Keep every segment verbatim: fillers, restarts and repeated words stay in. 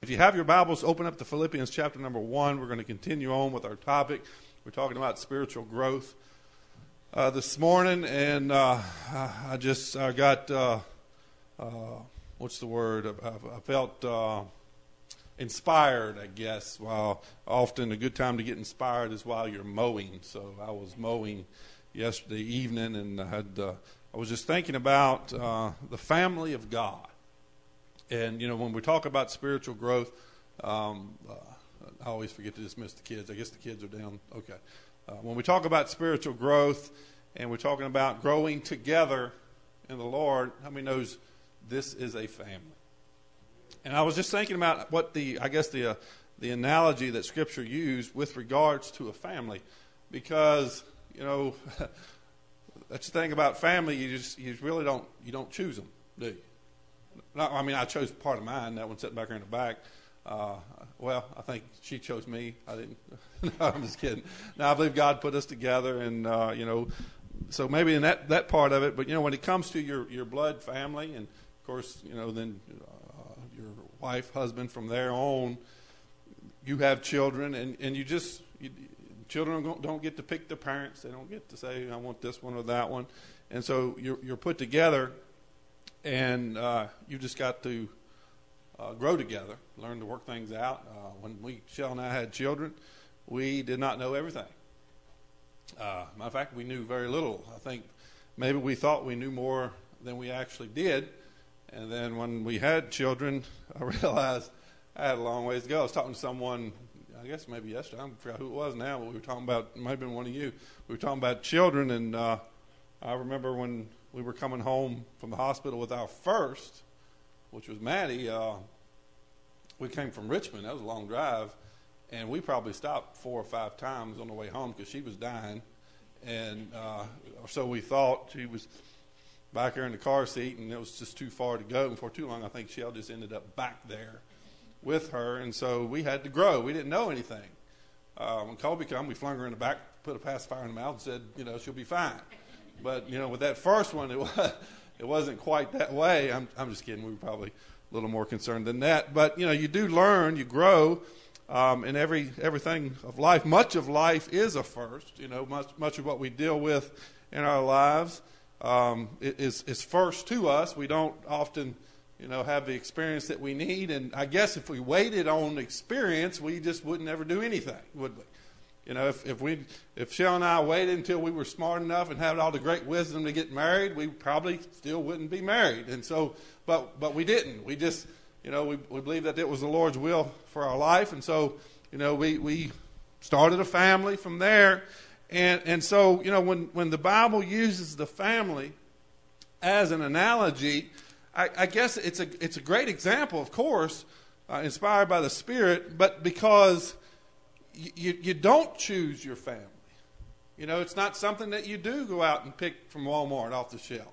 If you have your Bibles, open up to Philippians chapter number one. We're going to continue on with our topic. We're talking about spiritual growth uh, this morning, and uh, I just I got, uh, uh, what's the word? I, I felt uh, inspired, I guess. Well, often a good time to get inspired is while you're mowing. So I was mowing yesterday evening, and I had uh, I was just thinking about uh, the family of God. And, you know, when we talk about spiritual growth, um, uh, I always forget to dismiss the kids. I guess the kids are down. Okay. Uh, when we talk about spiritual growth and we're talking about growing together in the Lord, how many knows this is a family? And I was just thinking about what the, I guess the, uh, the analogy that Scripture used with regards to a family. Because, you know, that's the thing about family, you just, you really don't, you don't choose them, do you? No, I mean, I chose part of mine. That one sitting back there in the back. Uh, well, I think she chose me. I didn't. No, I'm just kidding. No, I believe God put us together, and uh, you know, so maybe in that, that part of it. But you know, when it comes to your, your blood family, and of course, you know, then uh, your wife, husband, from there on, you have children, and, and you just you, children don't, don't get to pick their parents. They don't get to say, I want this one or that one, and so you're you're put together. And uh, you just got to uh, grow together, learn to work things out. Uh, when we, Shell and I had children, we did not know everything. Uh, matter of fact, we knew very little. I think maybe we thought we knew more than we actually did. And then when we had children, I realized I had a long ways to go. I was talking to someone, I guess maybe yesterday, I forgot who it was now, but we were talking about, it might have been one of you. We were talking about children, and uh, I remember when we were coming home from the hospital with our first, which was Maddie. Uh, we came from Richmond. That was a long drive. And we probably stopped four or five times on the way home because she was dying. And uh, so we thought she was back there in the car seat, and it was just too far to go. And for too long, I think Shell just ended up back there with her. And so we had to grow. We didn't know anything. Uh, when Colby came, we flung her in the back, put a pacifier in the mouth, and said, you know, she'll be fine. But, you know, with that first one, it, was, it wasn't quite that way. I'm, I'm just kidding. We were probably a little more concerned than that. But, you know, you do learn, you grow, um, and every everything of life, much of life is a first. You know, much much of what we deal with in our lives um, is, is first to us. We don't often, you know, have the experience that we need. And I guess if we waited on experience, we just wouldn't ever do anything, would we? You know, if, if we, if Shell and I waited until we were smart enough and had all the great wisdom to get married, we probably still wouldn't be married. And so, but, but we didn't. We just, you know, we, we believed that it was the Lord's will for our life. And so, you know, we, we started a family from there. And, and so, you know, when, when the Bible uses the family as an analogy, I, I guess it's a, it's a great example, of course, uh, inspired by the Spirit, but because You, you don't choose your family. You know, it's not something that you do go out and pick from Walmart off the shelf.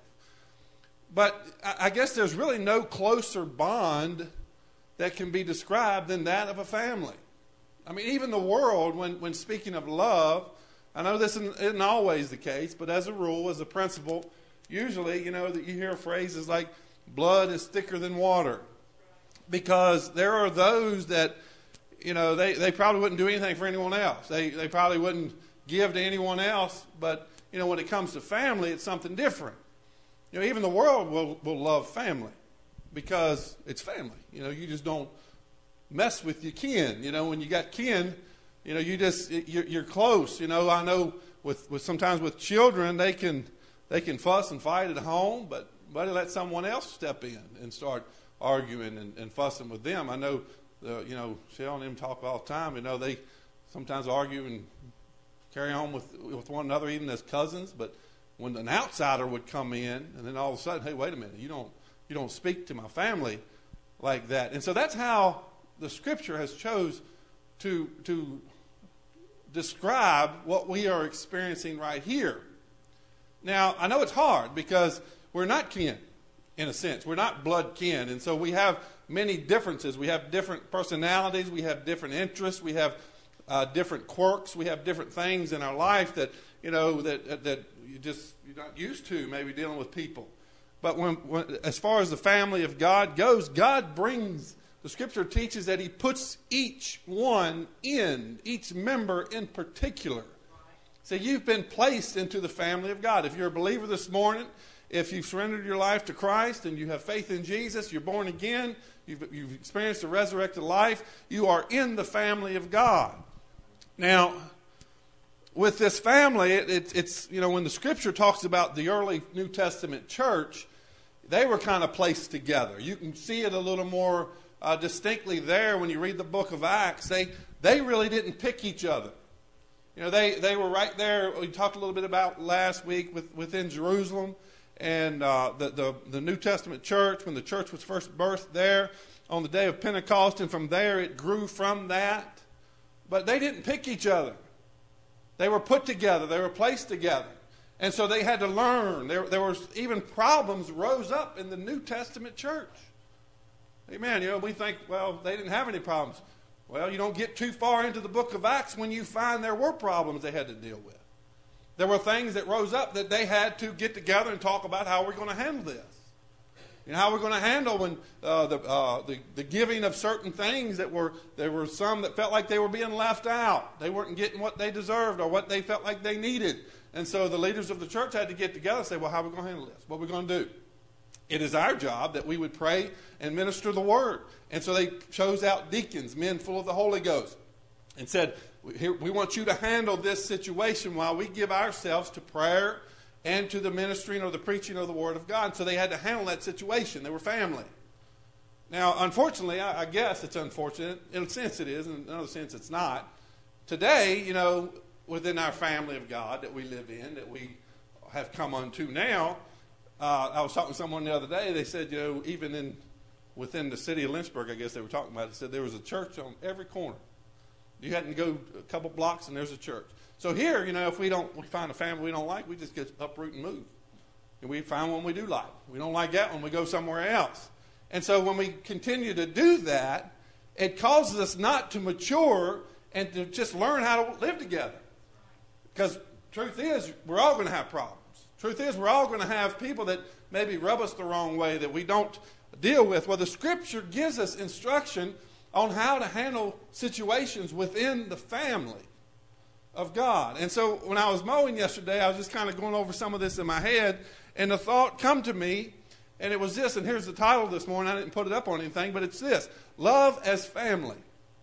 But I, I guess there's really no closer bond that can be described than that of a family. I mean, even the world, when, when speaking of love, I know this isn't, isn't always the case, but as a rule, as a principle, usually, you know, that you hear phrases like, blood is thicker than water. Because there are those that, you know, they, they probably wouldn't do anything for anyone else. They they probably wouldn't give to anyone else. But, you know, when it comes to family, it's something different. You know, even the world will, will love family because it's family. You know, you just don't mess with your kin. You know, when you got kin, you know, you just, you're, you're close. You know, I know with, with sometimes with children, they can they can fuss and fight at home, but buddy, let someone else step in and start arguing and, and fussing with them. I know. Uh, you know, Shell and them talk all the time. You know, they sometimes argue and carry on with with one another, even as cousins. But when an outsider would come in, and then all of a sudden, hey, wait a minute, you don't you don't speak to my family like that. And so that's how the Scripture has chose to to describe what we are experiencing right here. Now, I know it's hard because we're not kin, in a sense. We're not blood kin, and so we have many differences. We have different personalities. We have different interests. We have uh, different quirks. We have different things in our life that, you know, that that you just you're not used to, maybe dealing with people. But when, when as far as the family of God goes, God brings the Scripture teaches that he puts each one in, each member in particular. So you've been placed into the family of God. If you're a believer this morning, if you've surrendered your life to Christ and you have faith in Jesus, you're born again, you've, you've experienced a resurrected life, you are in the family of God. Now, with this family, it, it, it's, you know, when the Scripture talks about the early New Testament church, they were kind of placed together. You can see it a little more uh, distinctly there when you read the book of Acts. They they really didn't pick each other. You know, they, they were right there. We talked a little bit about last week with, within Jerusalem and uh, the, the, the New Testament church, when the church was first birthed there on the day of Pentecost, and from there it grew from that. But they didn't pick each other. They were put together. They were placed together. And so they had to learn. There, there was even problems rose up in the New Testament church. Amen. You know, we think, well, they didn't have any problems. Well, you don't get too far into the book of Acts when you find there were problems they had to deal with. There were things that rose up that they had to get together and talk about how we're going to handle this. You know, how we're going to handle when uh, the, uh, the the giving of certain things that were, there were some that felt like they were being left out. They weren't getting what they deserved or what they felt like they needed. And so the leaders of the church had to get together and say, well, how are we going to handle this? What are we going to do? It is our job that we would pray and minister the word. And so they chose out deacons, men full of the Holy Ghost, and said, Here, we want you to handle this situation while we give ourselves to prayer and to the ministering or the preaching of the Word of God. So they had to handle that situation. They were family. Now, unfortunately, I, I guess it's unfortunate. In a sense it is, in another sense it's not. Today, you know, within our family of God that we live in, that we have come unto now, uh, I was talking to someone the other day. They said, you know, even in within the city of Lynchburg, I guess they were talking about it, they said there was a church on every corner. You had to go a couple blocks and there's a church. So here, you know, if we don't, we find a family we don't like, we just get uproot and move. And we find one we do like. We don't like that one, we go somewhere else. And so when we continue to do that, it causes us not to mature and to just learn how to live together. Because truth is, we're all going to have problems. Truth is, we're all going to have people that maybe rub us the wrong way that we don't deal with. Well, the Scripture gives us instruction on how to handle situations within the family of God. And so when I was mowing yesterday, I was just kind of going over some of this in my head, and the thought come to me, and it was this, and here's the title this morning. I didn't put it up on anything, but it's this: Love as Family.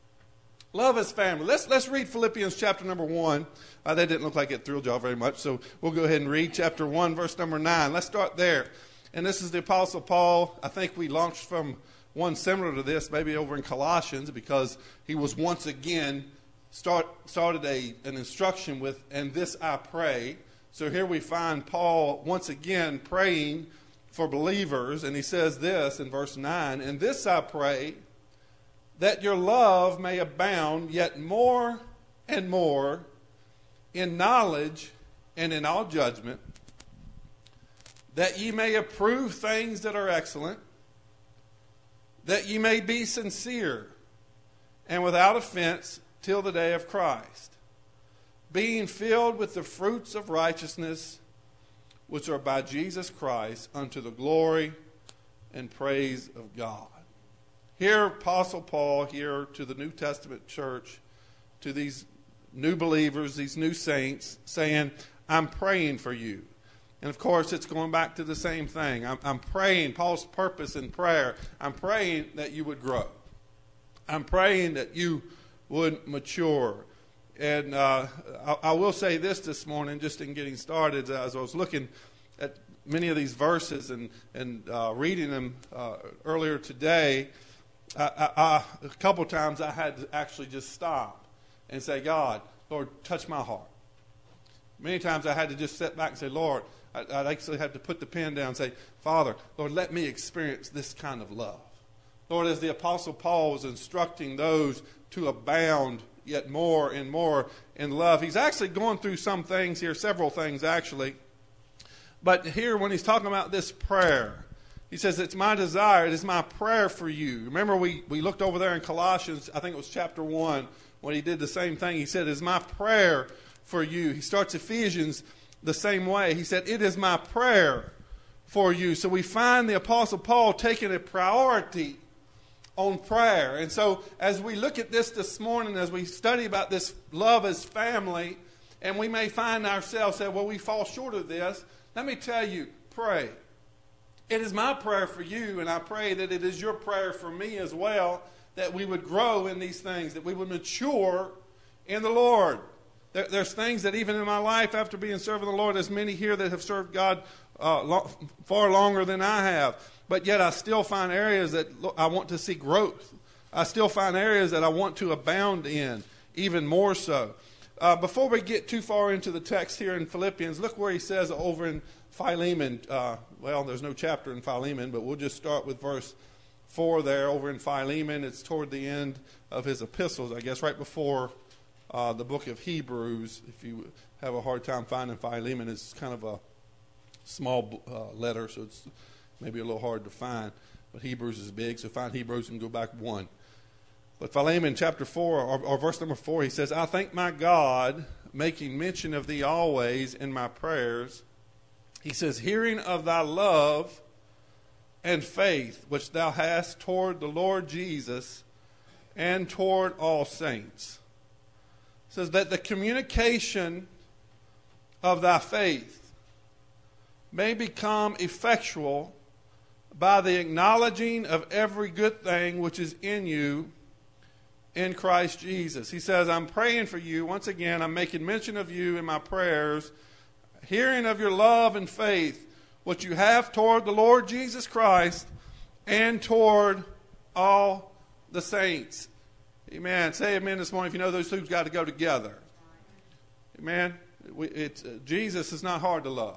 Love as family. Let's let's read Philippians chapter number one. Uh, that didn't look like it thrilled y'all very much, so we'll go ahead and read chapter one, verse number nine. Let's start there. And this is the Apostle Paul. I think we launched from one similar to this, maybe over in Colossians, because he was once again start started a an instruction with, and this I pray. So here we find Paul once again praying for believers, and he says this in verse nine, and this I pray, that your love may abound yet more and more in knowledge and in all judgment, that ye may approve things that are excellent, that ye may be sincere and without offense till the day of Christ, being filled with the fruits of righteousness, which are by Jesus Christ, unto the glory and praise of God. Here, Apostle Paul, here to the New Testament church, to these new believers, these new saints, saying, I'm praying for you. And of course, it's going back to the same thing. I'm, I'm praying, Paul's purpose in prayer, I'm praying that you would grow. I'm praying that you would mature. And uh, I, I will say this this morning, just in getting started, as I was looking at many of these verses and, and uh, reading them uh, earlier today, I, I, I, a couple times I had to actually just stop and say, God, Lord, touch my heart. Many times I had to just sit back and say, Lord, I, I'd actually have to put the pen down and say, Father, Lord, let me experience this kind of love. Lord, as the Apostle Paul was instructing those to abound yet more and more in love, he's actually going through some things here, several things actually. But here when he's talking about this prayer, he says, it's my desire, it is my prayer for you. Remember we, we looked over there in Colossians, I think it was chapter one, when he did the same thing. He said, it is my prayer for you. He starts Ephesians the same way. He said, it is my prayer for you. So we find the Apostle Paul taking a priority on prayer. And so as we look at this this morning, as we study about this love as family, and we may find ourselves saying, well, we fall short of this. Let me tell you, pray. It is my prayer for you, and I pray that it is your prayer for me as well, that we would grow in these things, that we would mature in the Lord. There, there's things that even in my life, after being serving the Lord, there's many here that have served God uh, lo- far longer than I have. But yet I still find areas that I want to see growth. I still find areas that I want to abound in, even more so. Uh, before we get too far into the text here in Philippians, look where he says over in Philemon. Uh, well, there's no chapter in Philemon, but we'll just start with verse four there over in Philemon. It's toward the end of his epistles, I guess, right before uh, the book of Hebrews. If you have a hard time finding Philemon, it's kind of a small uh, letter, so it's maybe a little hard to find. But Hebrews is big, so find Hebrews and go back one. But Philemon chapter four, or, or verse number four, he says, I thank my God, making mention of thee always in my prayers. He says, hearing of thy love and faith, which thou hast toward the Lord Jesus and toward all saints. It says that the communication of thy faith may become effectual by the acknowledging of every good thing which is in you in Christ Jesus. He says, I'm praying for you. Once again, I'm making mention of you in my prayers, hearing of your love and faith, what you have toward the Lord Jesus Christ and toward all the saints. Amen. Say amen this morning if you know those two's got to go together. Amen. We, it's, uh, Jesus is not hard to love.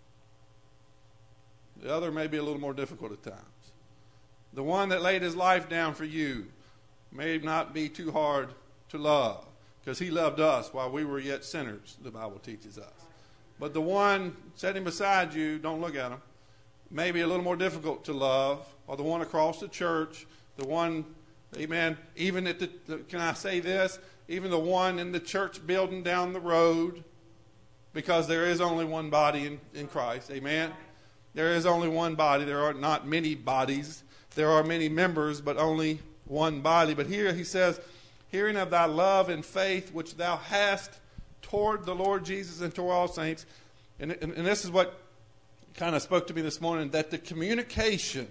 The other may be a little more difficult at times. The one that laid his life down for you may not be too hard to love, because he loved us while we were yet sinners, the Bible teaches us. But the one sitting beside you, don't look at him, may be a little more difficult to love, or the one across the church, the one, amen, even at the, can I say this, even the one in the church building down the road, because there is only one body in, in Christ, amen? There is only one body. There are not many bodies. There are many members, but only one body. But here he says, hearing of thy love and faith which thou hast toward the Lord Jesus and toward all saints. And, and, and this is what kind of spoke to me this morning, that the communication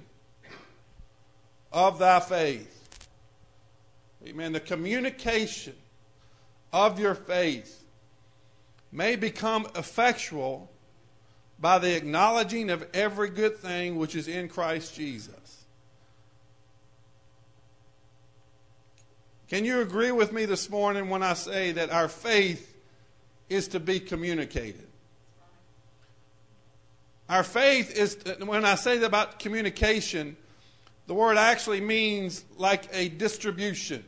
of thy faith, amen, the communication of your faith may become effectual by the acknowledging of every good thing which is in Christ Jesus. Can you agree with me this morning when I say that our faith is to be communicated? Our faith is, when I say about communication, the word actually means like a distribution.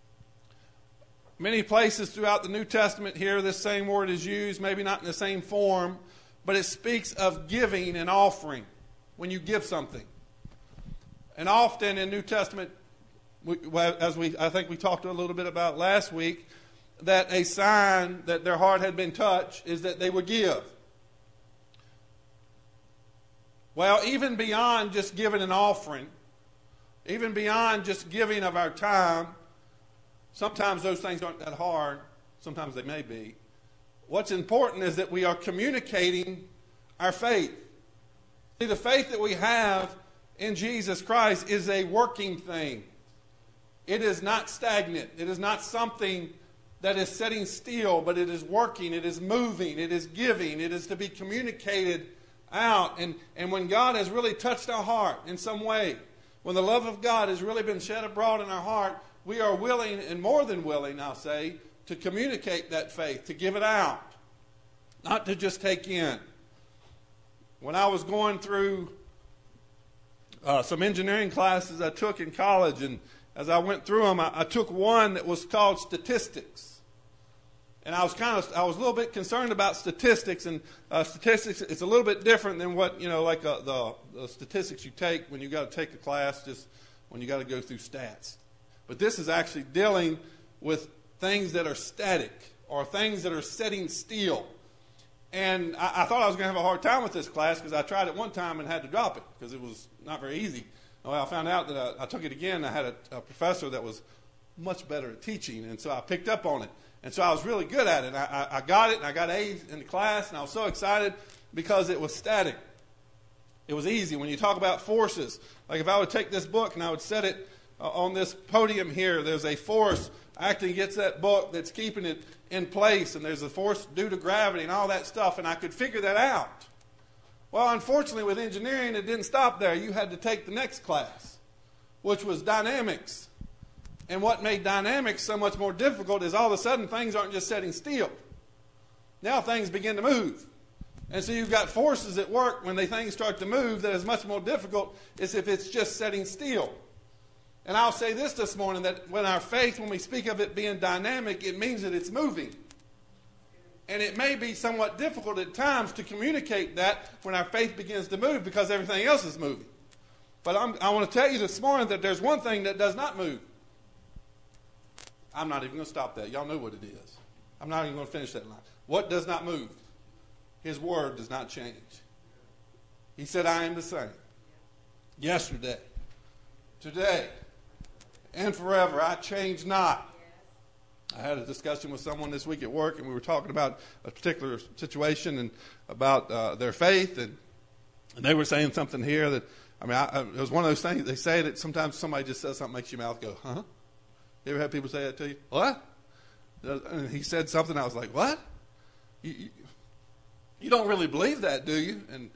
Many places throughout the New Testament here, this same word is used, maybe not in the same form, but it speaks of giving and offering when you give something. And often in New Testament, we, as we I think we talked a little bit about last week, that a sign that their heart had been touched is that they would give. Well, even beyond just giving an offering, even beyond just giving of our time, sometimes those things aren't that hard. Sometimes they may be. What's important is that we are communicating our faith. See, the faith that we have in Jesus Christ is a working thing. It is not stagnant. It is not something that is sitting still, but it is working. It is moving. It is giving. It is to be communicated out. And, and when God has really touched our heart in some way, when the love of God has really been shed abroad in our heart, we are willing, and more than willing, I'll say, to communicate that faith, to give it out, not to just take in. When I was going through uh, some engineering classes I took in college, and as I went through them, I, I took one that was called statistics. And I was kind of, I was a little bit concerned about statistics, and uh, statistics, it's a little bit different than what, you know, like uh, the, the statistics you take when you got to take a class, just when you got to go through stats. But this is actually dealing with things that are static or things that are sitting still. And I, I thought I was going to have a hard time with this class because I tried it one time and had to drop it because it was not very easy. Well, I found out that I, I took it again. I had a, a professor that was much better at teaching, and so I picked up on it. And so I was really good at it. I, I, I got it, and I got A's in the class, and I was so excited because it was static. It was easy. When you talk about forces, like if I would take this book and I would set it uh, on this podium here, there's a force acting against that book that's keeping it in place, and there's a force due to gravity and all that stuff, and I could figure that out. Well, unfortunately, with engineering, it didn't stop there. You had to take the next class, which was dynamics. And what made dynamics so much more difficult is all of a sudden things aren't just sitting still. Now things begin to move. And so you've got forces at work when they things start to move that is much more difficult is if it's just sitting still. And I'll say this this morning, that when our faith, when we speak of it being dynamic, it means that it's moving. And it may be somewhat difficult at times to communicate that when our faith begins to move because everything else is moving. But I'm, I want to tell you this morning that there's one thing that does not move. I'm not even going to stop that. Y'all know what it is. I'm not even going to finish that line. What does not move? His word does not change. He said, I am the same. Yesterday, today, and forever. I change not. I had a discussion with someone this week at work, and we were talking about a particular situation and about uh, their faith, and, and they were saying something here that, I mean, I, I, it was one of those things, they say that sometimes somebody just says something that makes your mouth go, huh? You ever had people say that to you? What? And he said something, I was like, what? You, you, you don't really believe that, do you? And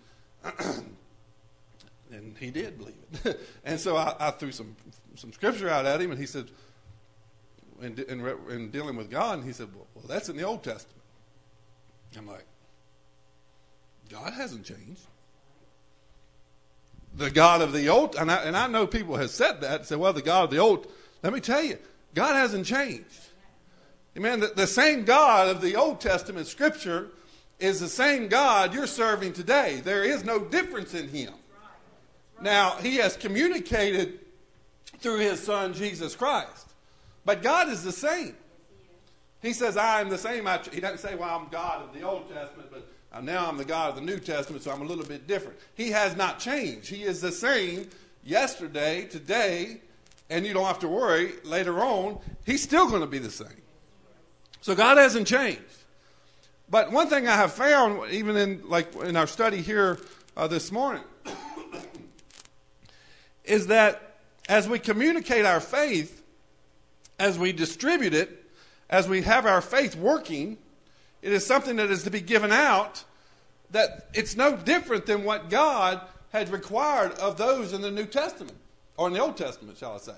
and he did believe it. And so I, I threw some some scripture out at him, and he said, in, in, in dealing with God, and he said, well, well, that's in the Old Testament. I'm like, God hasn't changed. The God of the Old, and I, and I know people have said that, say, well, the God of the Old, let me tell you, God hasn't changed. Amen. The, the same God of the Old Testament Scripture is the same God you're serving today. There is no difference in him. Now, he has communicated through his son, Jesus Christ. But God is the same. He says, I am the same. I, he doesn't say, well, I'm God of the Old Testament, but now I'm the God of the New Testament, so I'm a little bit different. He has not changed. He is the same yesterday, today, and you don't have to worry later on. He's still going to be the same. So God hasn't changed. But one thing I have found, even in like in our study here uh, this morning, is that as we communicate our faith, as we distribute it, as we have our faith working, it is something that is to be given out, that it's no different than what God had required of those in the New Testament, or in the Old Testament, shall I say.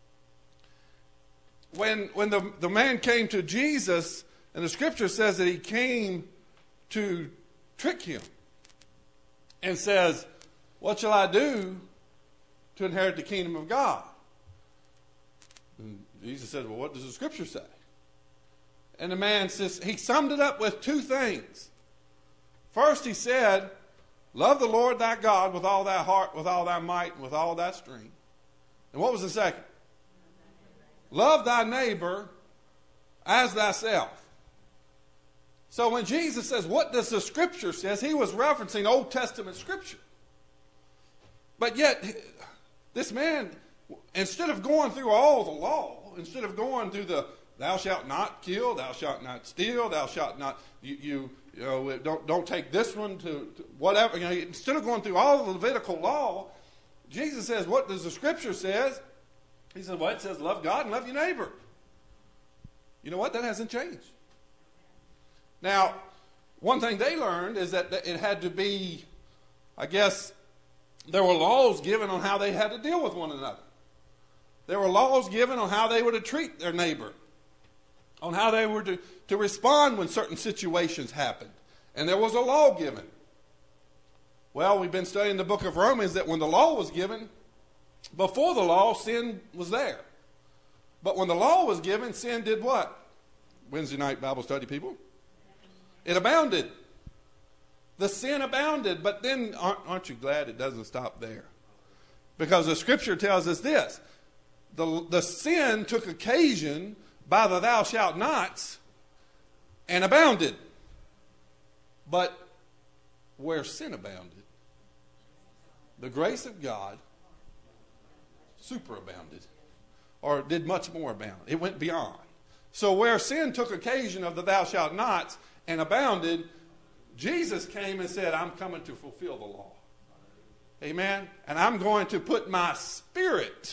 When, when the, the man came to Jesus, and the scripture says that he came to trick him, and says, what shall I do to inherit the kingdom of God? And Jesus said, well, what does the scripture say? And the man says, he summed it up with two things. First he said, love the Lord thy God with all thy heart, with all thy might, and with all thy strength. And what was the second? Love thy neighbor as thyself. So when Jesus says, what does the scripture say? He was referencing Old Testament scripture. But yet, this man, instead of going through all the law, instead of going through the thou shalt not kill, thou shalt not steal, thou shalt not, you, you, you know, don't, don't take this one to, to whatever. You know, instead of going through all the Levitical law, Jesus says, what does the scripture says? He said, well, it says love God and love your neighbor. You know what? That hasn't changed. Now, one thing they learned is that it had to be, I guess, there were laws given on how they had to deal with one another. There were laws given on how they were to treat their neighbor, on how they were to, to respond when certain situations happened. And there was a law given. Well, we've been studying the book of Romans that when the law was given, before the law, sin was there. But when the law was given, sin did what? Wednesday night Bible study, people. It abounded. The sin abounded. But then, aren't, aren't you glad it doesn't stop there? Because the scripture tells us this. The, the sin took occasion by the thou shalt nots and abounded. But where sin abounded, the grace of God superabounded, or did much more abound. It went beyond. So where sin took occasion of the thou shalt nots and abounded, Jesus came and said, I'm coming to fulfill the law. Amen? And I'm going to put my spirit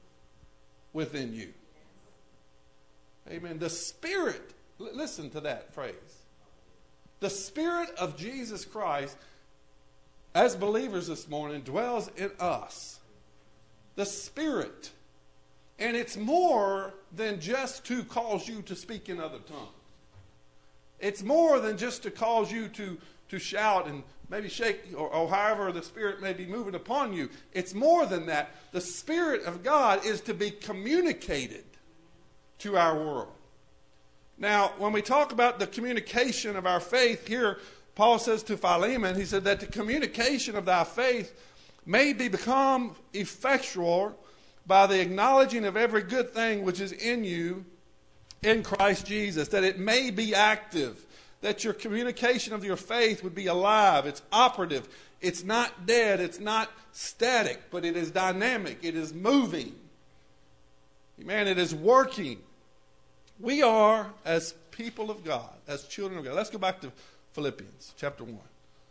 within you. Amen. The spirit, l- listen to that phrase. The spirit of Jesus Christ, as believers this morning, dwells in us. The spirit. And it's more than just to cause you to speak in other tongues. It's more than just to cause you to, to shout and maybe shake, or, or however the Spirit may be moving upon you. It's more than that. The Spirit of God is to be communicated to our world. Now, when we talk about the communication of our faith, here Paul says to Philemon, he said that the communication of thy faith may be become effectual by the acknowledging of every good thing which is in you in Christ Jesus, that it may be active, that your communication of your faith would be alive, it's operative, it's not dead, it's not static, but it is dynamic, it is moving. Amen, it is working. We are, as people of God, as children of God. Let's go back to Philippians chapter one.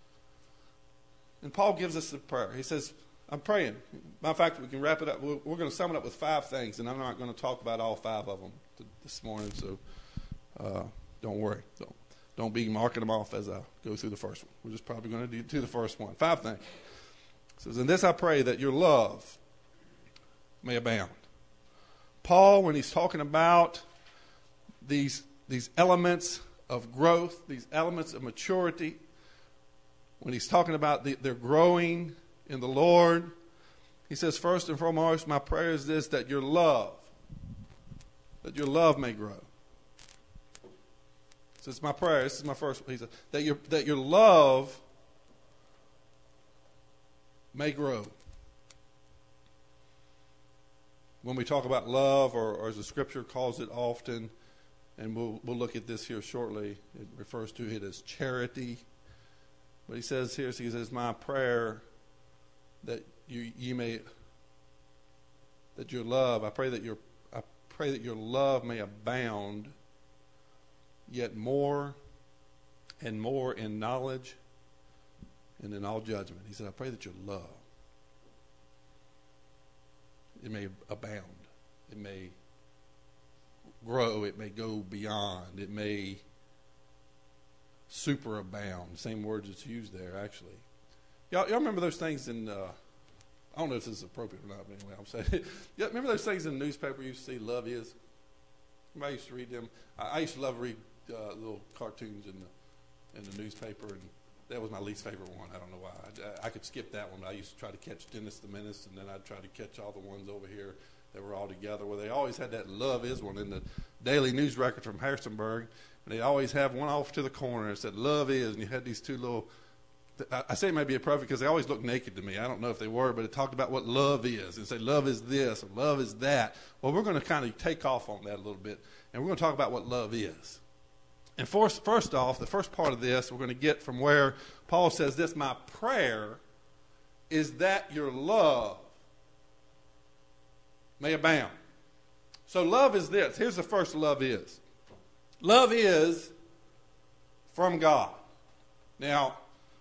And Paul gives us a prayer. He says, I'm praying. Matter of fact, we can wrap it up. We're, we're going to sum it up with five things, and I'm not going to talk about all five of them to, this morning, so uh, don't worry. Don't, don't be marking them off as I go through the first one. We're just probably going to do, do the first one. Five things. It says, in this I pray that your love may abound. Paul, when he's talking about these, these elements of growth, these elements of maturity, when he's talking about the, their growing in the Lord, he says, first and foremost, my prayer is this, that your love, that your love may grow. So it's my prayer. This is my first one. He said, that your, that your love may grow. When we talk about love, or, or as the scripture calls it often, and we'll, we'll look at this here shortly, it refers to it as charity. But he says here, he says, my prayer that you you may, that your love, I pray that your I pray that your love may abound yet more and more in knowledge and in all judgment. He said, I pray that your love, it may abound, it may grow, it may go beyond, it may superabound. Same words that's used there, actually. Y'all, y'all remember those things in, uh, I don't know if this is appropriate or not, but anyway, I'm saying, yeah, remember those things in the newspaper you used to see, Love Is? I used to read them. I, I used to love to read uh, little cartoons in the, in the newspaper, and that was my least favorite one. I don't know why. I, I could skip that one, but I used to try to catch Dennis the Menace, and then I'd try to catch all the ones over here that were all together, where they always had that Love Is one in the Daily News Record from Harrisonburg, and they always have one off to the corner that said Love Is, and you had these two little, I say it might be appropriate because they always looked naked to me. I don't know if they were, but it talked about what love is, and say love is this, or love is that. Well, we're going to kind of take off on that a little bit, and we're going to talk about what love is. And first, first off, the first part of this, we're going to get from where Paul says this, my prayer is that your love may abound. So love is this. Here's the first love is. Love is from God. Now,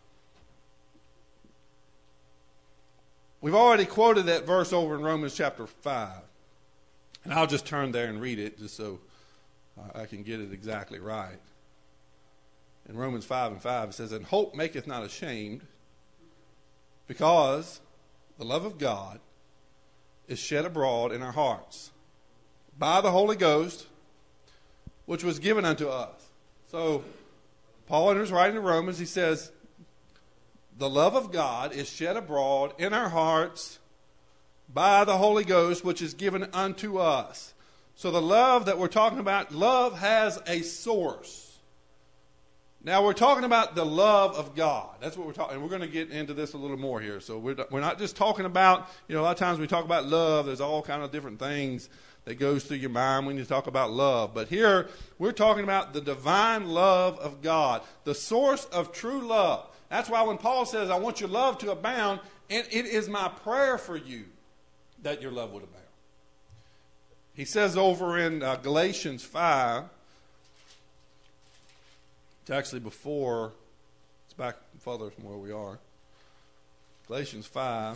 we've already quoted that verse over in Romans chapter five. And I'll just turn there and read it just so uh, I can get it exactly right. In Romans five and five, it says, and hope maketh not ashamed, because the love of God is shed abroad in our hearts by the Holy Ghost, which was given unto us. So, Paul, in his writing to Romans, he says, the love of God is shed abroad in our hearts by the Holy Ghost, which is given unto us. So the love that we're talking about, love has a source. Now we're talking about the love of God. That's what we're talking. And we're going to get into this a little more here. So we're we're not just talking about, you know, a lot of times we talk about love. There's all kind of different things that goes through your mind when you talk about love. But here we're talking about the divine love of God, the source of true love. That's why when Paul says, I want your love to abound, and it is my prayer for you. that your love would abound. He says over in uh, Galatians five, it's actually before, it's back further from where we are. Galatians five.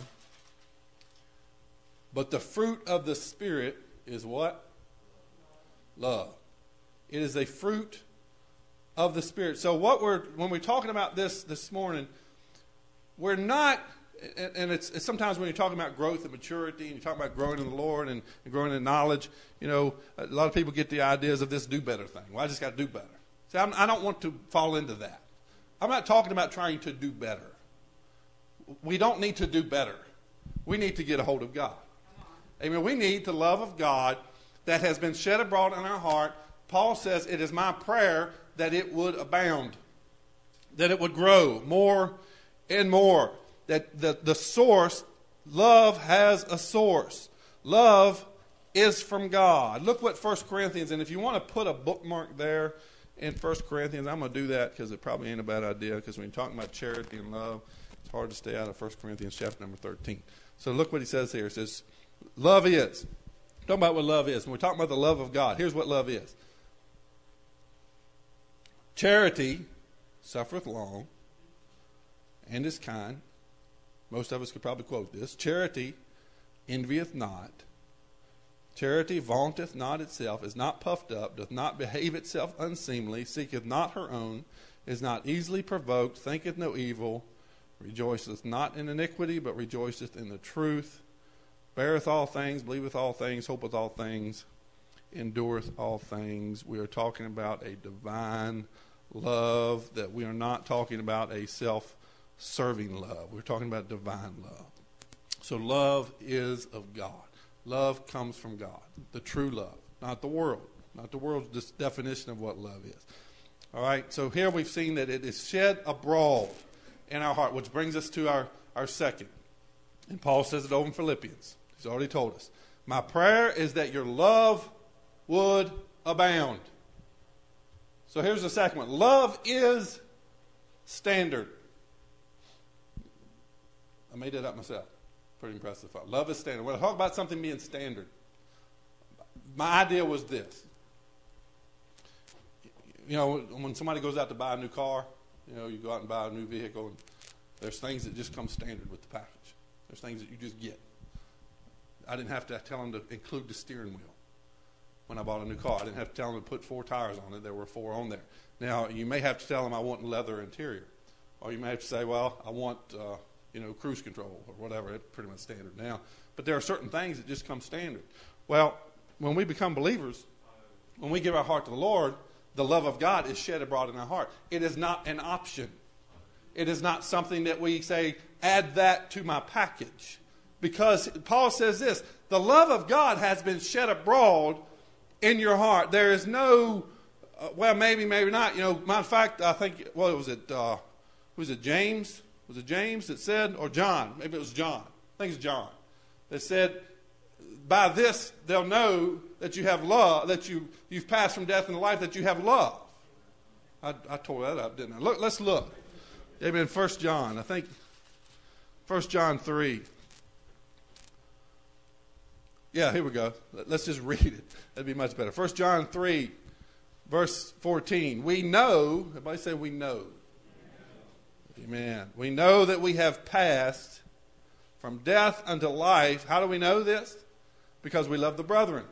But the fruit of the Spirit is what? Love. It is a fruit of the Spirit. So what we're, when we're talking about this this morning, we're not, and it's, it's sometimes when you're talking about growth and maturity, and you're talking about growing in the Lord and, and growing in knowledge, you know, a lot of people get the ideas of this do better thing. Well, I just got to do better. See, I'm, I don't want to fall into that. I'm not talking about trying to do better. We don't need to do better. We need to get a hold of God. Amen. We need the love of God that has been shed abroad in our heart. Paul says, it is my prayer that it would abound, that it would grow more and more. That the, the source, love has a source. Love is from God. Look what First Corinthians, and if you want to put a bookmark there in First Corinthians, I'm going to do that because it probably ain't a bad idea, because when you're talking about charity and love, it's hard to stay out of First Corinthians chapter number thirteen. So look what he says here. It says, love is. Talking about what love is. When we're talking about the love of God, here's what love is. Charity suffereth long and is kind. Most of us could probably quote this. Charity envieth not. Charity vaunteth not itself, is not puffed up, doth not behave itself unseemly, seeketh not her own, is not easily provoked, thinketh no evil, rejoiceth not in iniquity, but rejoiceth in the truth, beareth all things, believeth all things, hopeth all things, endureth all things. We are talking about a divine love, that we are not talking about a self-serving love. We're talking about divine love. So love is of God. Love comes from God, the true love, not the world, not the world's definition of what love is. All right, so here we've seen that it is shed abroad in our heart, which brings us to our, our second. And Paul says it over in Philippians. He's already told us. My prayer is that your love would abound. So here's the second one. Love is standard. I made that up myself. Pretty impressive thought. Love is standard. When I talk about something being standard, my idea was this. You know, when somebody goes out to buy a new car, you know, you go out and buy a new vehicle, and there's things that just come standard with the package. There's things that you just get. I didn't have to tell them to include the steering wheel when I bought a new car. I didn't have to tell them to put four tires on it. There were four on there. Now, you may have to tell them I want leather interior. Or you may have to say, well, I want, uh, you know, cruise control or whatever. It's pretty much standard now. But there are certain things that just come standard. Well, when we become believers, when we give our heart to the Lord, the love of God is shed abroad in our heart. It is not an option. It is not something that we say, add that to my package. Because Paul says this, the love of God has been shed abroad in your heart. There is no, uh, well, maybe, maybe not. You know, matter of fact, I think, what was it, uh, was it James? Was it James that said, or John? Maybe it was John. I think it's John. That said, by this they'll know that you have love, that you, you've passed from death into life, that you have love. I, I tore that up, didn't I? Look, let's look. Amen. First John, I think, First John three. Yeah, here we go. Let's just read it. That'd be much better. First John three, verse fourteen. We know, everybody say we know. Amen. We know that we have passed from death unto life. How do we know this? Because we love the brethren.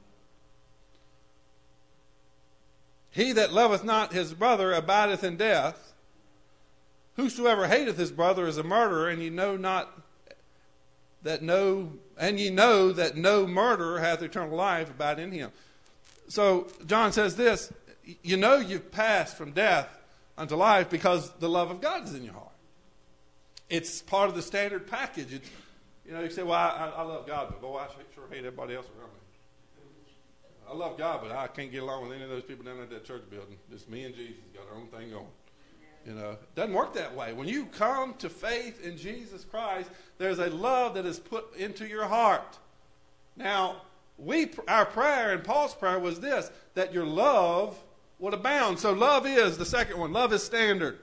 He that loveth not his brother abideth in death. Whosoever hateth his brother is a murderer, and ye know not that no, and ye know that no murderer hath eternal life abide in him. So John says this, you know you've passed from death unto life because the love of God is in your heart. It's part of the standard package. It's, you know, you say, well, I, I love God, but boy, I sure hate everybody else around me. I love God, but I can't get along with any of those people down at that church building. Just me and Jesus got our own thing going. You know, it doesn't work that way. When you come to faith in Jesus Christ, there's a love that is put into your heart. Now, we, our prayer and Paul's prayer was this, that your love would abound. So love is the second one. Love is standard.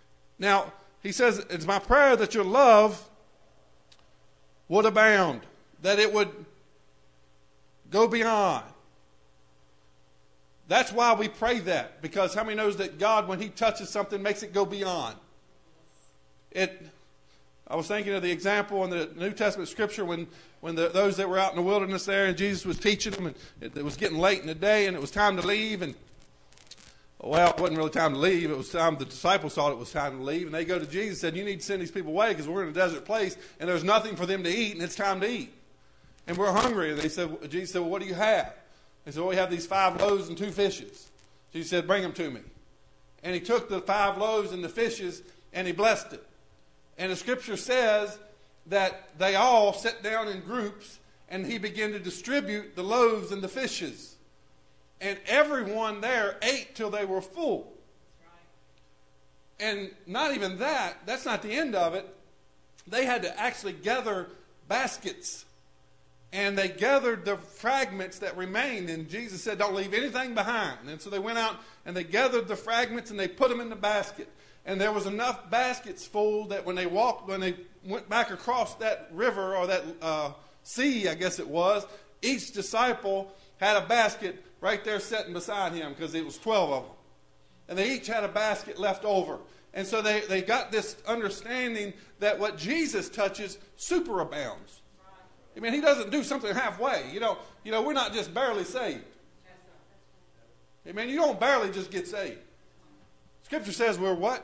Now, he says, it's my prayer that your love would abound. that it would go beyond. That's why we pray that, because how many knows that God, when he touches something, makes it go beyond? It. I was thinking of the example in the New Testament scripture when, when the, those that were out in the wilderness there and Jesus was teaching them, and it, it was getting late in the day and it was time to leave, and well, it wasn't really time to leave. It was time, the disciples thought it was time to leave, and they go to Jesus and said, you need to send these people away because we're in a desert place and there's nothing for them to eat and it's time to eat. And we're hungry. And they said, Jesus said, well, what do you have? They said, well, we have these five loaves and two fishes. Jesus said, bring them to me. And he took the five loaves and the fishes and he blessed it. And the scripture says that they all sat down in groups and he began to distribute the loaves and the fishes. And everyone there ate till they were full. And not even that, that's not the end of it. They had to actually gather baskets. And they gathered the fragments that remained. And Jesus said, don't leave anything behind. And so they went out and they gathered the fragments and they put them in the basket. And there was enough baskets full that when they walked, when they went back across that river or that uh, sea, I guess it was, each disciple had a basket right there sitting beside him because it was twelve of them. And they each had a basket left over. And so they, they got this understanding that what Jesus touches superabounds. I mean, he doesn't do something halfway. You know, you know, we're not just barely saved. I mean, you don't barely just get saved. Scripture says we're what?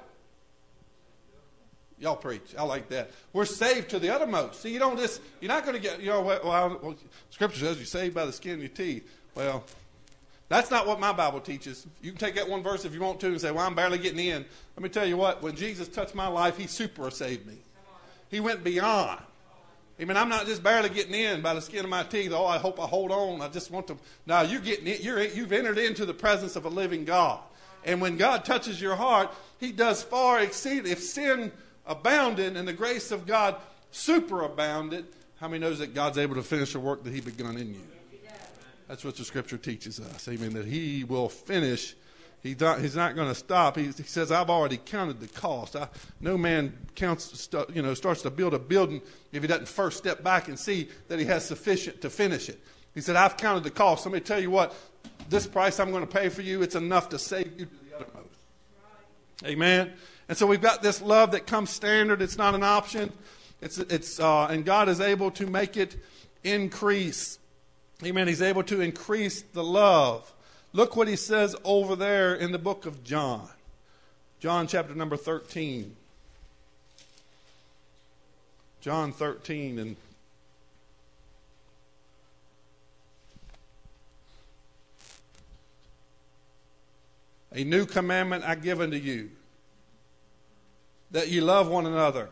Y'all preach. I like that. We're saved to the uttermost. See, you don't just, you're not going to get, you know, well, well, Scripture says you're saved by the skin of your teeth. Well, that's not what my Bible teaches. You can take that one verse if you want to and say, well, I'm barely getting in. Let me tell you what, when Jesus touched my life, he super saved me. He went beyond. I mean, I'm not just barely getting in by the skin of my teeth. Oh, I hope I hold on. I just want to. No, you're getting it. You're, you've entered into the presence of a living God. And when God touches your heart, he does far exceed. If sin abounded and the grace of God superabounded, how many knows that God's able to finish the work that he begun in you? That's what the scripture teaches us. Amen. That he will finish. He not, he's not going to stop. He, he says, I've already counted the cost. I, no man counts, you know, starts to build a building if he doesn't first step back and see that he has sufficient to finish it. He said, I've counted the cost. Let me tell you what, this price I'm going to pay for you, it's enough to save you to the uttermost. Right. Amen. And so we've got this love that comes standard. It's not an option. It's it's uh, and God is able to make it increase. Amen. He's able to increase the love. Look what he says over there in the book of John. John chapter number thirteen. John thirteen and a new commandment I give unto you, that ye love one another,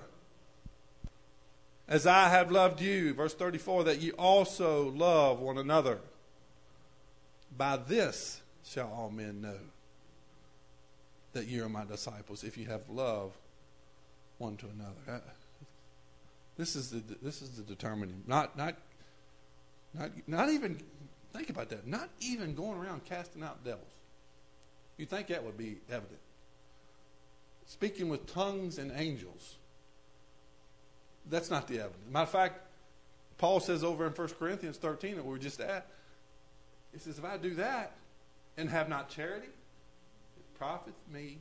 as I have loved you. Verse thirty-four, that ye also love one another. By this shall all men know that ye are my disciples, if you have love one to another. This is the this is the determining. Not not not not even think about that. Not even going around casting out devils. You think that would be evident? Speaking with tongues and angels. That's not the evidence. Matter of fact, Paul says over in First Corinthians thirteen that we were just at, he says, if I do that and have not charity, it profits me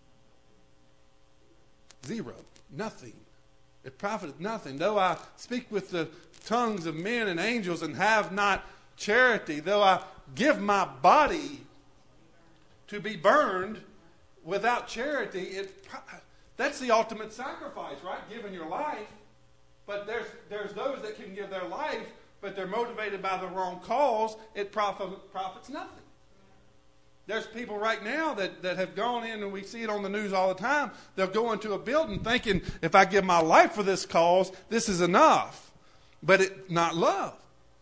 zero, nothing. It profiteth nothing. Though I speak with the tongues of men and angels and have not charity, though I give my body to be burned without charity, it, that's the ultimate sacrifice, right? Giving your life. But there's there's those that can give their life, but they're motivated by the wrong cause. It profit, profits nothing. There's people right now that, that have gone in, and we see it on the news all the time. They'll go into a building thinking, if I give my life for this cause, this is enough. But it's not love.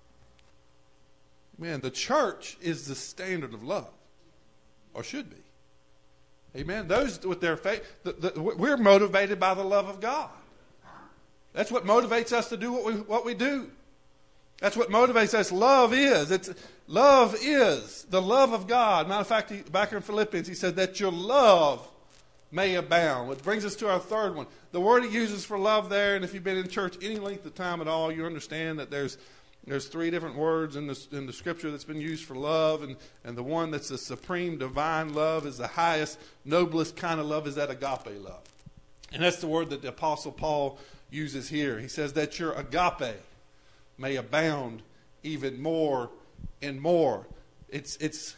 Man, the church is the standard of love, or should be. Amen. Those with their faith, the, the, we're motivated by the love of God. That's what motivates us to do what we what we do. That's what motivates us. Love is. It's love is the love of God. Matter of fact, he, back in Philippians, he said that your love may abound. Which brings us to our third one. The word he uses for love there, and if you've been in church any length of time at all, you understand that there's there's three different words in the, in the scripture that's been used for love, and, and the one that's the supreme divine love is the highest, noblest kind of love is that agape love. And that's the word that the Apostle Paul uses here. He says that your agape may abound even more and more. It's it's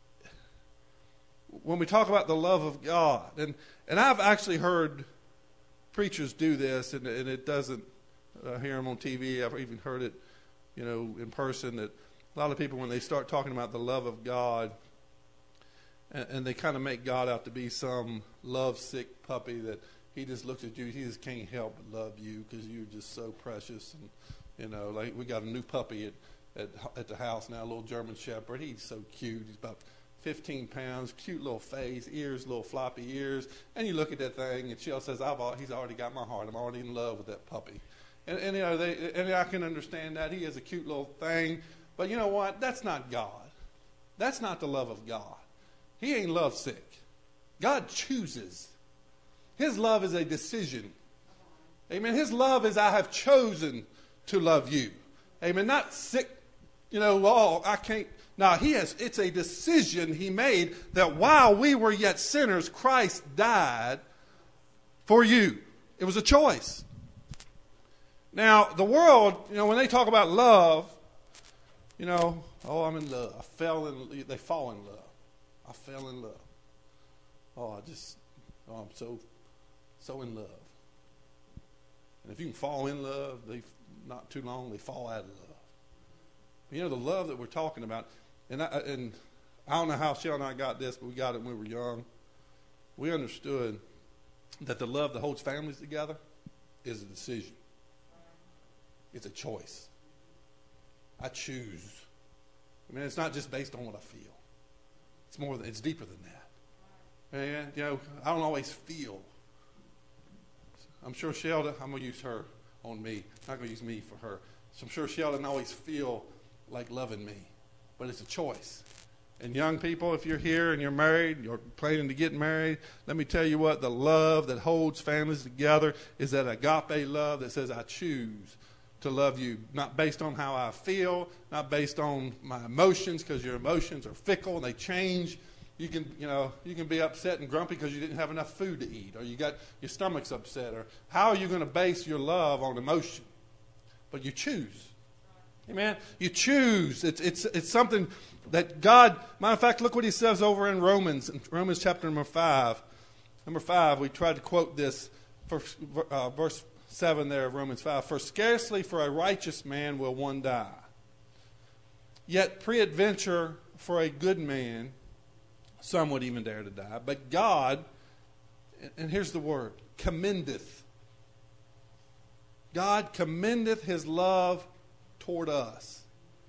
when we talk about the love of God, and, and I've actually heard preachers do this, and, and it doesn't uh, hear them on T V. I've even heard it, you know, in person, that a lot of people, when they start talking about the love of God, and, and they kind of make God out to be some lovesick puppy that he just looks at you, he just can't help but love you because you're just so precious. And, you know, like we got a new puppy at, at, at the house now, a little German Shepherd. He's so cute. He's about fifteen pounds, cute little face, ears, little floppy ears. And you look at that thing, and Shell says, I've, he's already got my heart. I'm already in love with that puppy. And, and, you know, they, and I can understand that. He is a cute little thing. But you know what? That's not God. That's not the love of God. He ain't lovesick. God chooses. His love is a decision. Amen. His love is, I have chosen to love you. Amen. Not sick, you know, oh, I can't. No, he has, it's a decision he made that while we were yet sinners, Christ died for you. It was a choice. Now, the world, you know, when they talk about love, you know, oh, I'm in love. I fell in, they fall in love. I fell in love. Oh, I just, oh, I'm so, so in love. And if you can fall in love, they, not too long, they fall out of love. But you know, the love that we're talking about, and I, and I don't know how Shell and I got this, but we got it when we were young. We understood that the love that holds families together is a decision. It's a choice. I choose. I mean, it's not just based on what I feel. It's more than, it's deeper than that. And, you know, I don't always feel. I'm sure Sheldon, I'm going to use her on me. I'm not going to use me for her. So I'm sure Sheldon doesn't always feel like loving me. But it's a choice. And young people, if you're here and you're married, you're planning to get married, let me tell you what, the love that holds families together is that agape love that says, I choose to love you, not based on how I feel, not based on my emotions, because your emotions are fickle and they change. You can, you know, you can be upset and grumpy because you didn't have enough food to eat, or you got your stomach's upset, or how are you going to base your love on emotion? But you choose. Amen. You choose. It's it's it's something that God. Matter of fact, look what He says over in Romans, in Romans chapter number five. Number five, we tried to quote this first, uh, verse seven there of Romans five. For scarcely for a righteous man will one die, yet peradventure for a good man some would even dare to die. But God, and here's the word, commendeth. God commendeth His love toward us.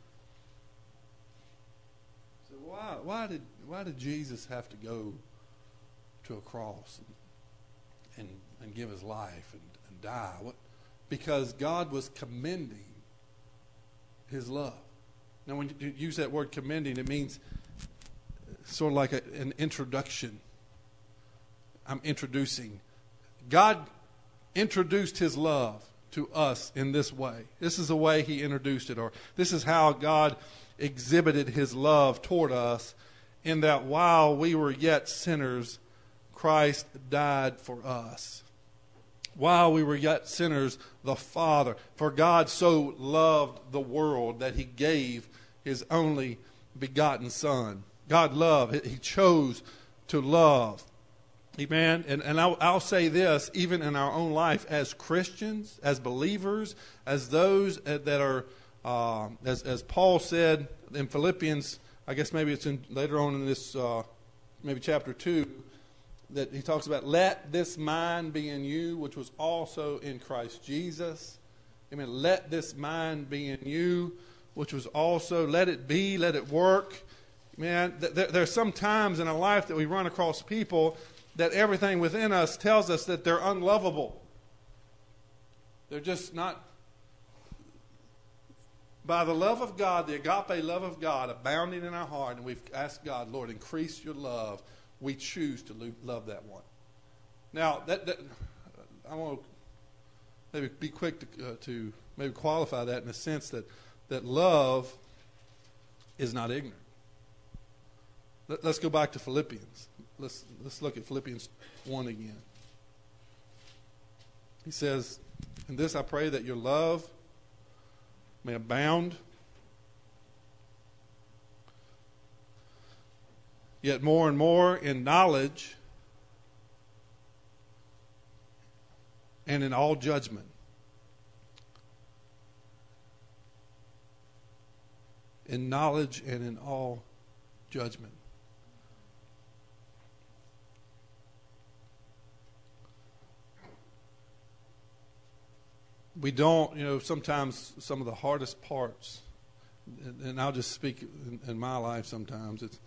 So why why did why did Jesus have to go to a cross and and, and give His life and, and die? What? Because God was commending His love. Now, when you use that word commending, it means sort of like a, an introduction. I'm introducing. God introduced His love to us in this way. This is the way He introduced it, or this is how God exhibited His love toward us, in that while we were yet sinners, Christ died for us. While we were yet sinners, the Father, for God so loved the world that He gave His only begotten Son. God loved. He chose to love. Amen. And, and I'll, I'll say this, even in our own life as Christians, as believers, as those that are, uh, as, as Paul said in Philippians, I guess maybe it's in later on in this, uh, maybe chapter two, that he talks about, let this mind be in you, which was also in Christ Jesus. Amen. Let this mind be in you, which was also, let it be, let it work. Man, there, there are some times in our life that we run across people that everything within us tells us that they're unlovable. They're just not, by the love of God, the agape love of God abounding in our heart, and we've asked God, Lord, increase your love, we choose to love that one. Now, that, that I want to maybe be quick to, uh, to maybe qualify that in the sense that, that love is not ignorant. Let, let's go back to Philippians. Let's let's look at Philippians one again. He says, "In this I pray that your love may abound, yet more and more in knowledge and in all judgment." In knowledge and in all judgment. We don't, you know, sometimes some of the hardest parts, and, and I'll just speak in, in my life sometimes, it's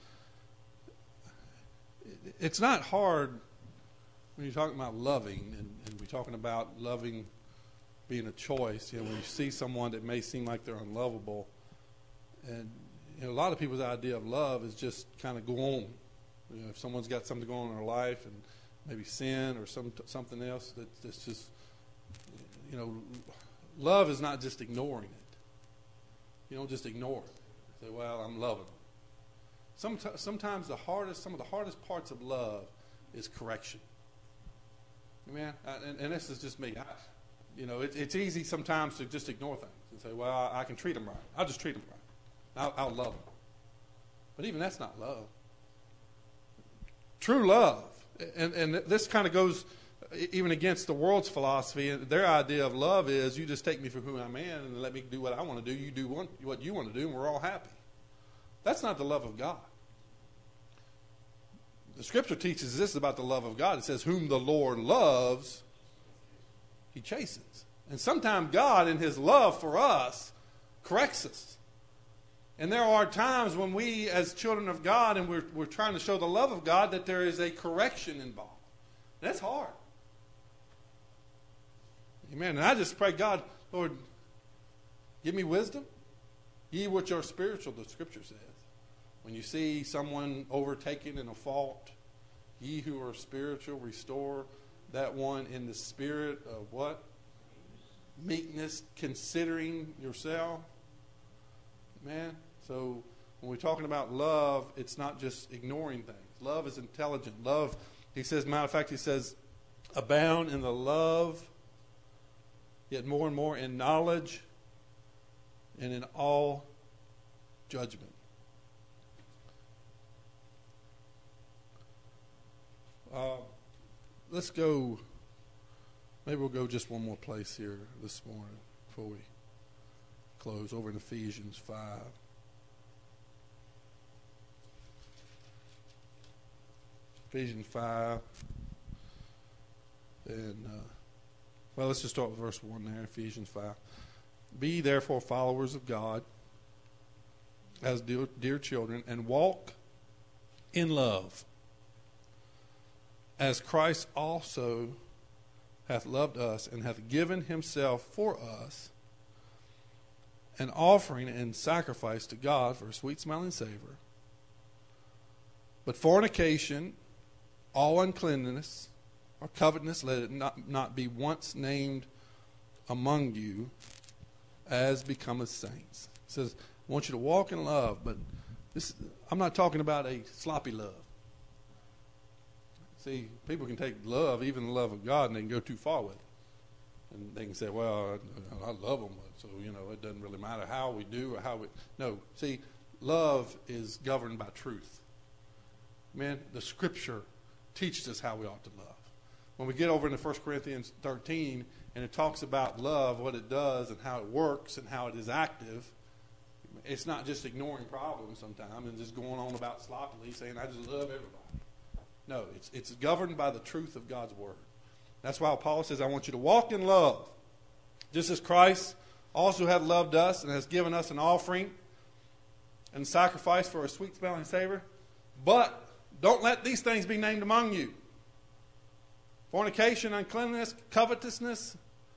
it's not hard when you're talking about loving, and, and we're talking about loving being a choice. You know, when you see someone that may seem like they're unlovable, and you know, a lot of people's idea of love is just kind of go on. You know, if someone's got something going on in their life, and maybe sin or some something else, that, that's just, you know, love is not just ignoring it. You don't just ignore it. Say, well, I'm loving them. Sometimes, sometimes the hardest, some of the hardest parts of love is correction. Amen. I, and, and this is just me. I, you know, it, it's easy sometimes to just ignore things and say, well, I, I can treat them right. I'll just treat them right. I'll, I'll love them. But even that's not love. True love, and, and this kind of goes even against the world's philosophy. Their idea of love is you just take me for who I'm in and let me do what I want to do. You do what you want to do, and we're all happy. That's not the love of God. The Scripture teaches this about the love of God. It says, whom the Lord loves, He chastens. And sometimes God, in His love for us, corrects us. And there are times when we, as children of God, and we're, we're trying to show the love of God, that there is a correction involved. That's hard. Amen. And I just pray, God, Lord, give me wisdom. Ye which are spiritual, the Scripture says. When you see someone overtaken in a fault, ye who are spiritual, restore that one in the spirit of what? Meekness, considering yourself. Amen. So when we're talking about love, it's not just ignoring things. Love is intelligent. Love, he says, matter of fact, he says, abound in the love, yet more and more in knowledge and in all judgment. Uh, let's go, maybe we'll go just one more place here this morning before we close, over in Ephesians five. Ephesians five. And, uh, well, let's just start with verse one there, Ephesians five. Be therefore followers of God as dear, dear children, and walk in love, as Christ also hath loved us and hath given himself for us, an offering and sacrifice to God for a sweet-smelling savor. But fornication, all uncleanness, or covetousness, let it not, not be once named among you, as becometh saints. It says, I want you to walk in love, but this, I'm not talking about a sloppy love. See, people can take love, even the love of God, and they can go too far with it. And they can say, well, I, I love them, so, you know, it doesn't really matter how we do or how we... No, see, love is governed by truth. Man, the Scripture teaches us how we ought to love. When we get over into First Corinthians thirteen, and it talks about love, what it does, and how it works, and how it is active, it's not just ignoring problems sometimes and just going on about sloppily saying, I just love everybody. No, it's it's governed by the truth of God's Word. That's why Paul says, I want you to walk in love, just as Christ also hath loved us and has given us an offering and sacrifice for a sweet-smelling savor. But don't let these things be named among you: fornication, uncleanness, covetousness.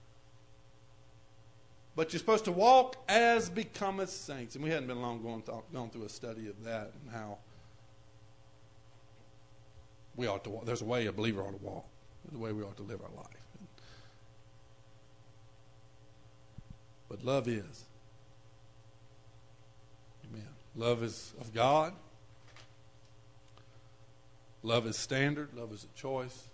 But you're supposed to walk as becometh saints. And we hadn't been long going, th- going through a study of that and how we ought to walk. There's a way a believer ought to walk. the way we ought to live our life. But love is. Amen. Love is of God. Love is standard. Love is a choice.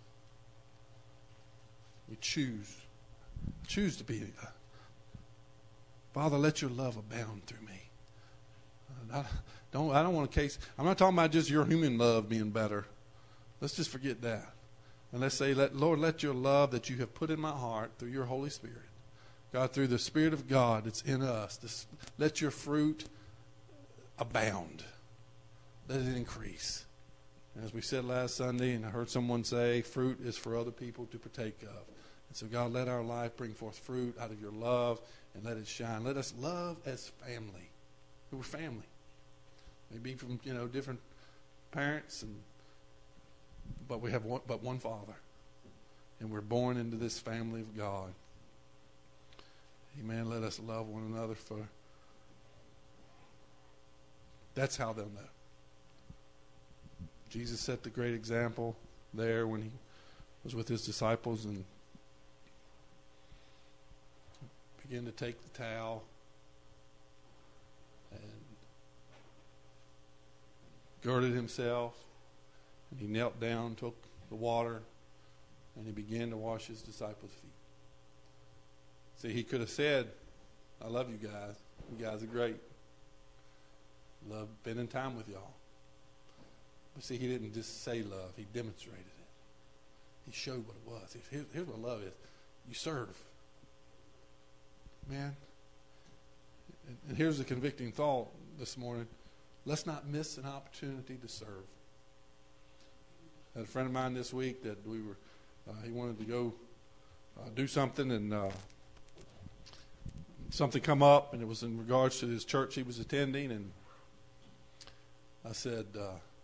We choose. Choose to be. Uh, Father, let your love abound through me. Uh, I don't, I don't want a case. I'm not talking about just your human love being better. Let's just forget that. And let's say, let, Lord, let your love that you have put in my heart through your Holy Spirit, God, through the Spirit of God that's in us, this, let your fruit abound. Let it increase. As we said last Sunday, and I heard someone say, fruit is for other people to partake of. And so, God, let our life bring forth fruit out of your love and let it shine. Let us love as family. We're family. Maybe from, you know, different parents, and but we have one, but one Father. And we're born into this family of God. Amen. Let us love one another, for that's how they'll know. Jesus set the great example there when he was with his disciples and began to take the towel and girded himself, and he knelt down, took the water, and he began to wash his disciples' feet. See, he could have said, I love you guys. You guys are great. Love spending time with y'all. But see, he didn't just say love. He demonstrated it. He showed what it was. Here's, here's what love is. You serve. Man. And, and here's the convicting thought this morning. Let's not miss an opportunity to serve. I had a friend of mine this week that we were, uh, he wanted to go uh, do something, and uh, something come up, and it was in regards to his church he was attending, and I said, uh,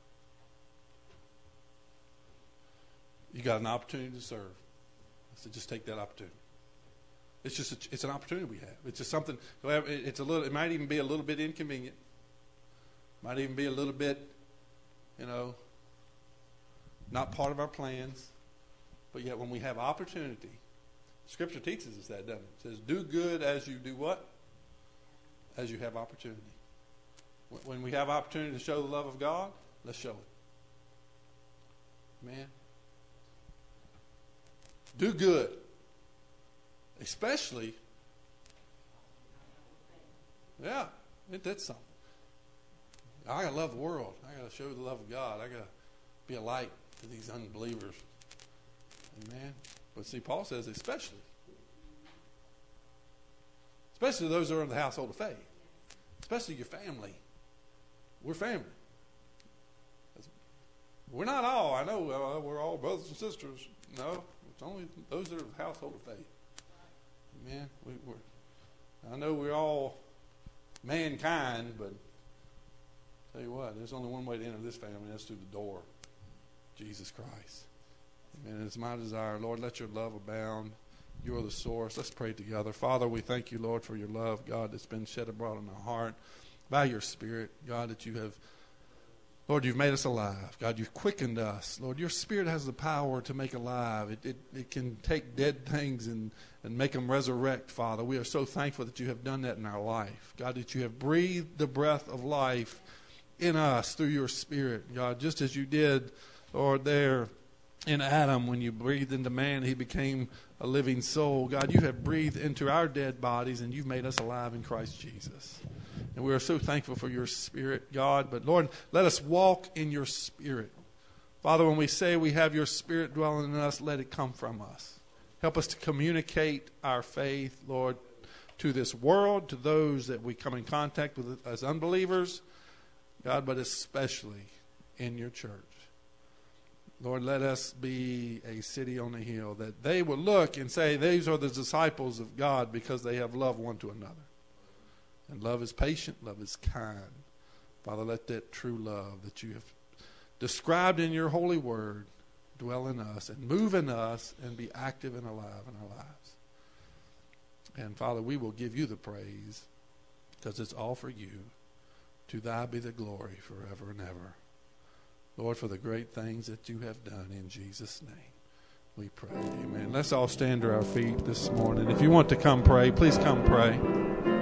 you got an opportunity to serve. I said, just take that opportunity. It's just a, it's an opportunity we have. It's just something. It's a little. It might even be a little bit inconvenient. Might even be a little bit, you know, not part of our plans. But yet, when we have opportunity, Scripture teaches us that, doesn't it? It says, "Do good as you do what? As you have opportunity." When we have opportunity to show the love of God, let's show it. Man. Do good. Especially, yeah, it did something. I got to love the world. I got to show the love of God. I got to be a light to these unbelievers. Amen. But see, Paul says especially. Especially those who are in the household of faith. Especially your family. We're family. We're not all. I know uh, we're all brothers and sisters. No, it's only those that are the household of faith. Amen. We, we're, I know we're all mankind, but tell you what, there's only one way to enter this family, and that's through the door, Jesus Christ. Amen. It's my desire, Lord, let your love abound. You are the source. Let's pray together. Father, we thank you, Lord, for your love, God, that's been shed abroad in our heart by your Spirit, God, that you have, Lord, you've made us alive. God, you've quickened us. Lord, your Spirit has the power to make alive. It, it, it can take dead things and, and make them resurrect, Father. We are so thankful that you have done that in our life. God, that you have breathed the breath of life in us through your Spirit. God, just as you did, Lord, there in Adam, when you breathed into man, he became a living soul. God, you have breathed into our dead bodies, and you've made us alive in Christ Jesus. And we are so thankful for your Spirit, God. But, Lord, let us walk in your Spirit. Father, when we say we have your Spirit dwelling in us, let it come from us. Help us to communicate our faith, Lord, to this world, to those that we come in contact with as unbelievers, God, but especially in your church. Lord, let us be a city on a hill that they will look and say, these are the disciples of God because they have loved one to another. And love is patient, love is kind. Father, let that true love that you have described in your holy word dwell in us and move in us and be active and alive in our lives. And Father, we will give you the praise because it's all for you. To thy be the glory forever and ever. Lord, for the great things that you have done in Jesus' name. We pray. Amen. Let's all stand to our feet this morning. If you want to come pray, please come pray.